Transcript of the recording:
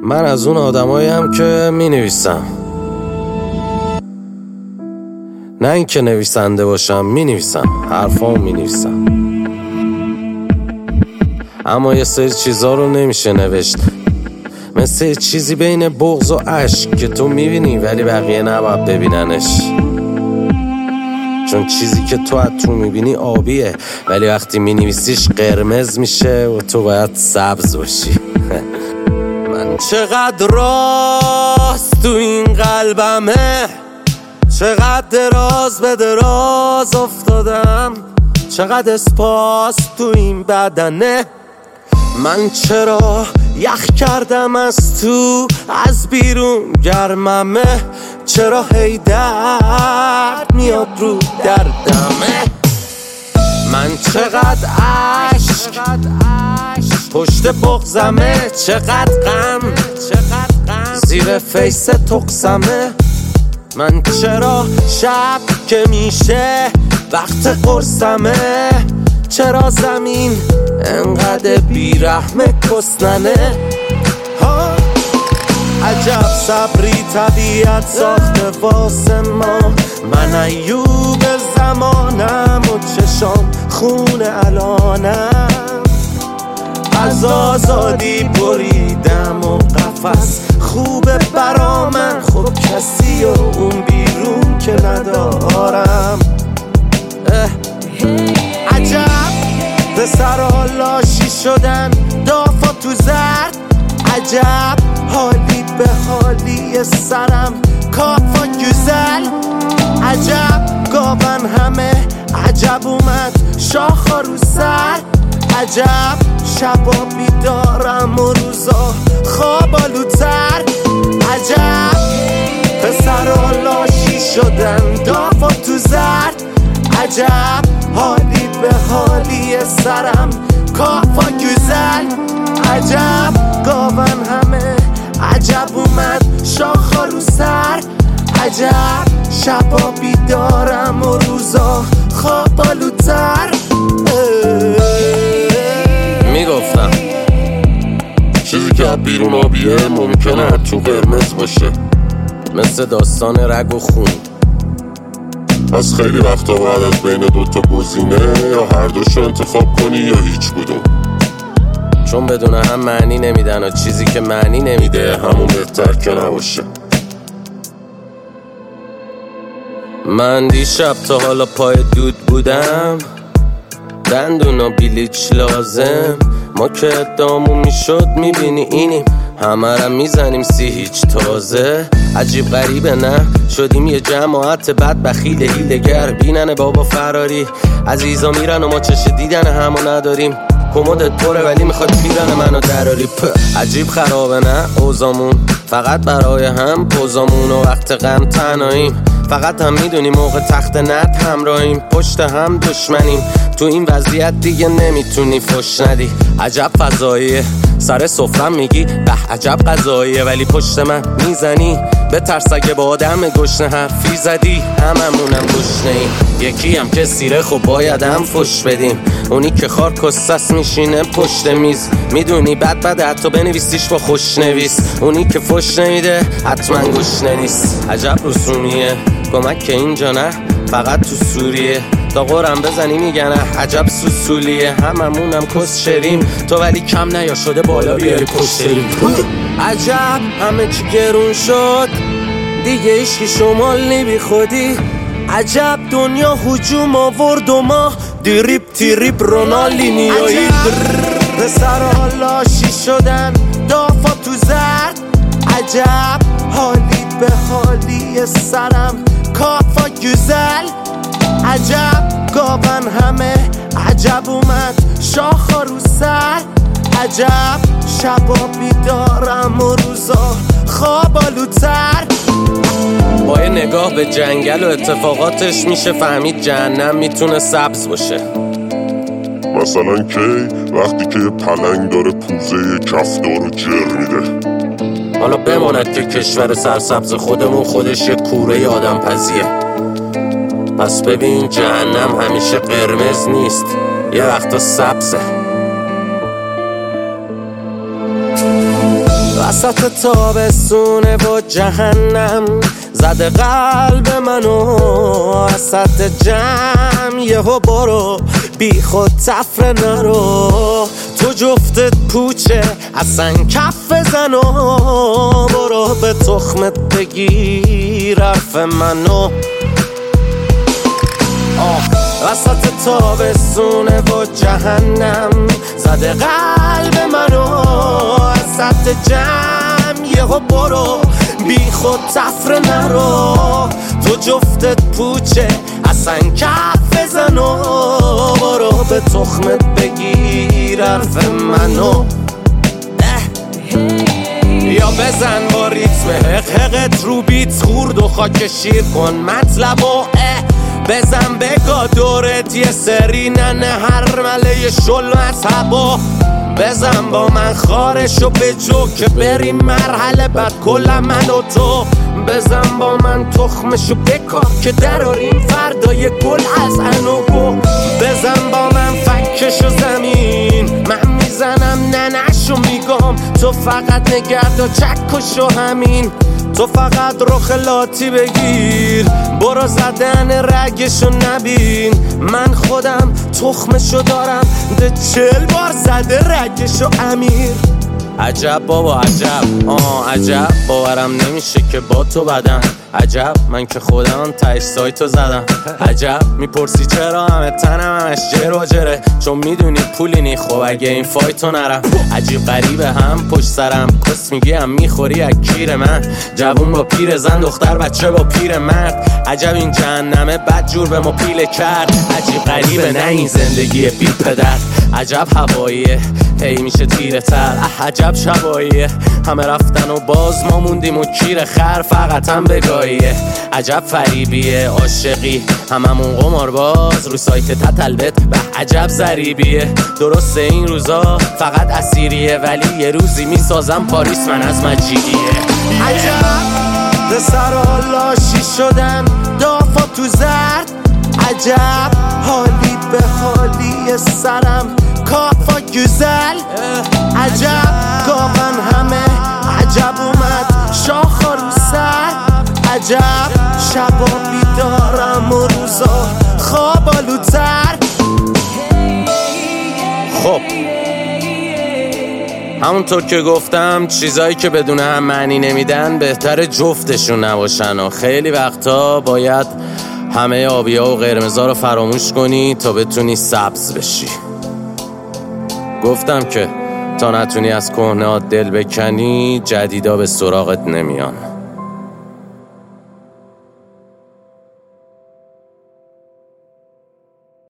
من از اون آدماییم که می نویسم، نه اینکه نویسنده باشم، می نویسم، حرفامو می نویسم. اما یه سری چیزا رو نمیشه نوشت، مثل چیزی بین بغض و عشق که تو میبینی ولی بقیه نباید ببیننش. چون چیزی که تو از تو میبینی آبیه ولی وقتی مینویسیش قرمز میشه و تو باید سبز باشی. من چقدر راست تو این قلبمه، چقدر دراز به دراز افتادم، چقدر اسپاس تو این بدنه. من چرا یخ کردم از تو، از بیرون گرممه، چرا هی درد میاد رو دردمه. من چقدر عشق پشت بغضمه، چقدر غم زیر فیس تقسمه. من چرا شب که میشه وقت قرصمه، چرا زمین انقدر بیرحم کسننه. عجب صبری طبیعت ساخته واسه ما، من ایوب زمانم و چشام خون الانم. از آزادی بریدم و قفس خوبه برا من، خب کسی و اون بیرون که ندارم. عجب پسرها لاشی شدن دافا تو زرد، عجب حالی به حالی سرم کافا گزل. عجب گاون همه، عجب اومد شاخا رو سر، عجب شبا بیدارم و روزا خوابالوتر. عجب پسرها لاشی شدن دافا تو زرد، عجب حالی به حالی سرم کافا گزل. عجب گاون همه، عجب اومد شاخا رو سر، عجب شبا بیدارم و روزا خوابالوتر. میگفتم چیزی که بیرون آبیه ممکنه تو قرمز باشه، مثل داستان رگ و خون. از خیلی وقتا باید از بین دوتا گزینه یا هر دوشو انتخاب کنی یا هیچ کدوم، چون بدون هم معنی نمیدن و چیزی که معنی نمیده همون بهتر که نباشه. من دیشب تا حالا پای دود بودم، دندون و بلیچ لازم، ما که ادامون میشد میبینی اینیم، همه را میزنیم هیچ تازه. عجیب غریبه نه، شدیم یه جماعت بد بخیل هیلگر، بینن بابا فراری، عزیزا میرن و ما چش دیدن همو نداریم. کمدت پره ولی میخواد پیرن منو دراری. عجیب خرابه نه اوزامون، فقط برای هم پوزامون و وقت غم تنهاییم. فقط هم میدونیم موقع تخت نت همراهیم، پشت هم دشمنیم. تو این وضعیت دیگه نمیتونی فش ندی. عجب فضاییه، سر سفرم میگی به عجب غذاییه، ولی پشت من میزنی به ترس اگه با آدم گشنه حرفی زدی. هممونم گشنه ایم، یکی هم که سیره خب باید هم فش بدیم. اونی که خار کسس میشینه پشت میز، میدونی بد حتی بنویسیش با خوشنویس. اونی که فش نمیده حتما گشنه نیست. عجب رسومیه، کمک که اینجا نه فقط تو سوریه. تا قرم بزنی میگن عجب سوسولیه، هممونم کس شریم تو ولی کم نیا شده بالا بیاری پشتریم. عجب همه چی گرون شد دیگه، ایشکی شمال بی خودی. عجب دنیا هجوم آورد و ما دیریب رونالینیایی. پسرها لاشی شدن دافا تو زرد، عجب حالی به حالی سرم کافا گزل. عجب گاون همه، عجب اومد شاخا رو سر، عجب شبا بیدارم و روزا خوابالوتر. با یه نگاه به جنگل و اتفاقاتش میشه فهمید جهنم میتونه سبز باشه. مثلا کی؟ وقتی که پلنگ داره پوزه کفتار رو جر میده. حالا بماند که کشور سرسبز خودمون خودش یه کوره آدم پزیه. پس ببین جهنم همیشه قرمز نیست، یه وقتا سبزه. وسط تابستونه و جهنم زده قلب منو وسط جمع یهو برو بی خود تفره نرو تو جفتت پوچه اصلا کف بزن و برو به تخمت بگیر حرف منو وسط تابستونه و جهنم زده قلب منو وسط جمع یهو برو بی خود تفره نرو تو جفتت پوچه اصلا کف بزن و برو به تخمت بگیر حرف منو یا بزن با ریتم حقت رو بیت خورد و خاک شیر کن مطلب و بزن بگا دورت یه سری ننه هر مله شل مذهبا بزن با من خارشو به جو که بریم مرحله بعد کل من و تو بزن با من تخمشو بکار که دراریم فردای گل از انوگو بزن با من فکشو زمین من میزنم ننشو میگم تو فقط نگرد و چکشو همین تو فقط رخ لاتی بگیر برو زدن رگشو نبین من خودم تخمشو دارم ده 40 بار زده رگشو امیر عجب بابا عجب عجب باورم نمیشه که با تو بدم عجب من که خودم تهش سایتو زدم عجب میپرسی چرا همه تنم همش جر و جره چون میدونی پولینی خب اگه این فایتو نرم عجیب غریبه هم پشت سرم کس میگی هم میخوری از کیر من جوون با پیر زن دختر بچه با پیر مرد عجب این جهنمه بد جور به ما پیله کرد عجیب غریبه نه این زندگی بی پدر عجب هواییه هی میشه تیره تر عجب شباییه همه رفتن و باز ما موندیم و کیر خر فقط هم بگاهیه عجب فریبیه عاشقی هممون قمار باز رو سایت تتلبت به عجب ضریبیه درسته این روزا فقط اسیریه ولی یه روزی میسازم پاریس من از مجیدیه عجب به سر لاشی شدن دافا تو زرد عجب حالی به حالی سرم کافا گزل عجب گاون همه عجب اومد شاخا رو سر عجب شبا بیدارم و روزا خواب آلودتر خب همونطور که گفتم چیزایی که بدون هم معنی نمیدن بهتر جفتشون نباشن و خیلی وقتا باید همه آبی‌ها و قرمزا رو فراموش کنی تا بتونی سبز بشی گفتم که تا نتونی از کهنه‌هات دل بکنی جدیدا به سراغت نمیان